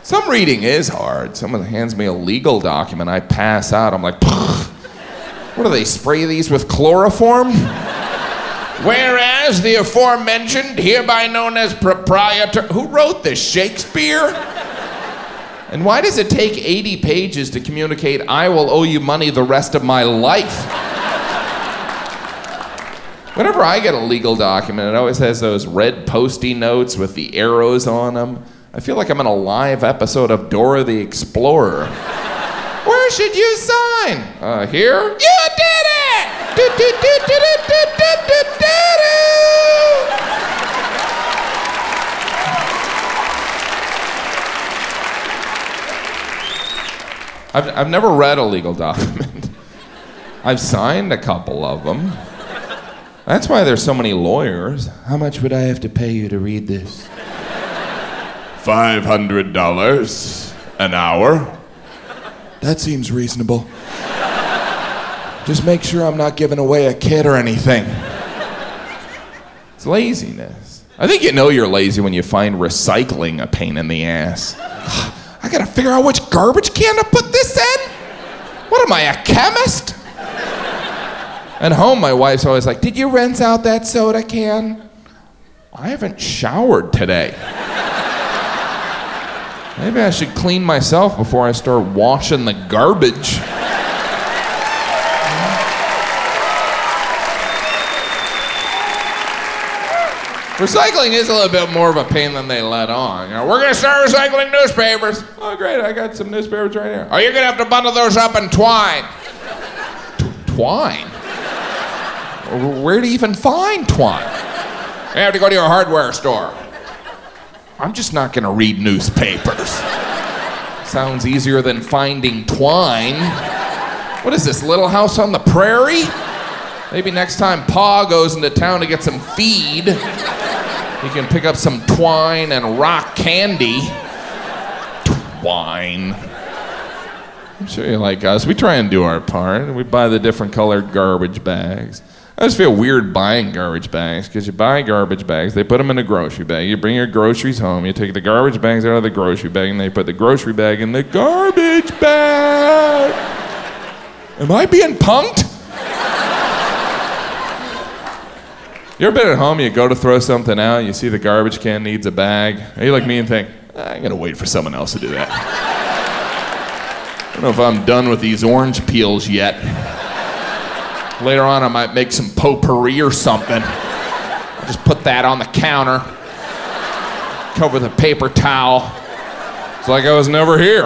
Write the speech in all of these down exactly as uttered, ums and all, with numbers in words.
Some reading is hard. Someone hands me a legal document, I pass out. I'm like, what do they spray these with chloroform? Whereas the aforementioned, hereby known as proprietor... Who wrote this, Shakespeare? And why does it take eighty pages to communicate, I will owe you money the rest of my life? Whenever I get a legal document, it always has those red post-it notes with the arrows on them. I feel like I'm in a live episode of Dora the Explorer. Where should you sign? Uh, here? You did it! Do, do, do, do, do, do, do, do, do. I've, I've never read a legal document. I've signed a couple of them. That's why there's so many lawyers. How much would I have to pay you to read this? Five hundred dollars an hour. That seems reasonable. Just make sure I'm not giving away a kid or anything. It's laziness. I think you know you're lazy when you find recycling a pain in the ass. I gotta figure out which garbage can to put this in? What am I, a chemist? At home, my wife's always like, did you rinse out that soda can? I haven't showered today. Maybe I should clean myself before I start washing the garbage. Recycling is a little bit more of a pain than they let on. You know, we're gonna start recycling newspapers. Oh, great, I got some newspapers right here. Oh, you're gonna have to bundle those up in twine. T- twine? Where do you even find twine? You have to go to your hardware store. I'm just not gonna read newspapers. Sounds easier than finding twine. What is this, Little House on the Prairie? Maybe next time Pa goes into town to get some feed, he can pick up some twine and rock candy. Twine. I'm sure you like us. We try and do our part. We buy the different colored garbage bags. I just feel weird buying garbage bags, because you buy garbage bags, they put them in a grocery bag, you bring your groceries home, you take the garbage bags out of the grocery bag, and they put the grocery bag in the garbage bag. Am I being punked? You ever been at home, you go to throw something out, you see the garbage can needs a bag, and you like me and think, I'm gonna wait for someone else to do that. I don't know if I'm done with these orange peels yet. Later on, I might make some potpourri or something. I'll just put that on the counter, cover the paper towel. It's like I was never here.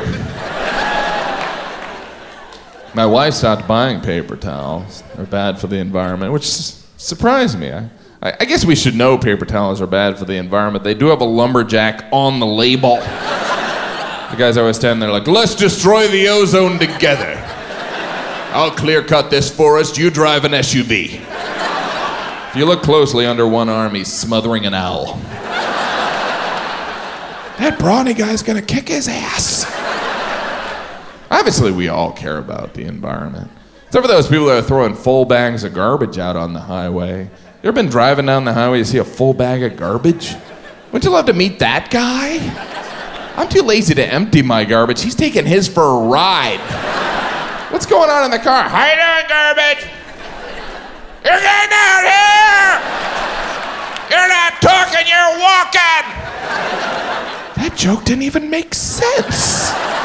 My wife stopped buying paper towels. They're bad for the environment, which s- surprised me. I, I guess we should know paper towels are bad for the environment. They do have a lumberjack on the label. The guys always stand there like, let's destroy the ozone together. I'll clear cut this forest, you drive an S U V. If you look closely, under one arm, he's smothering an owl. That brawny guy's gonna kick his ass. Obviously, we all care about the environment. Except for those people that are throwing full bags of garbage out on the highway. You ever been driving down the highway, you see a full bag of garbage? Wouldn't you love to meet that guy? I'm too lazy to empty my garbage. He's taking his for a ride. What's going on in the car? How you doing, garbage? You're getting out here! You're not talking, you're walking! That joke didn't even make sense.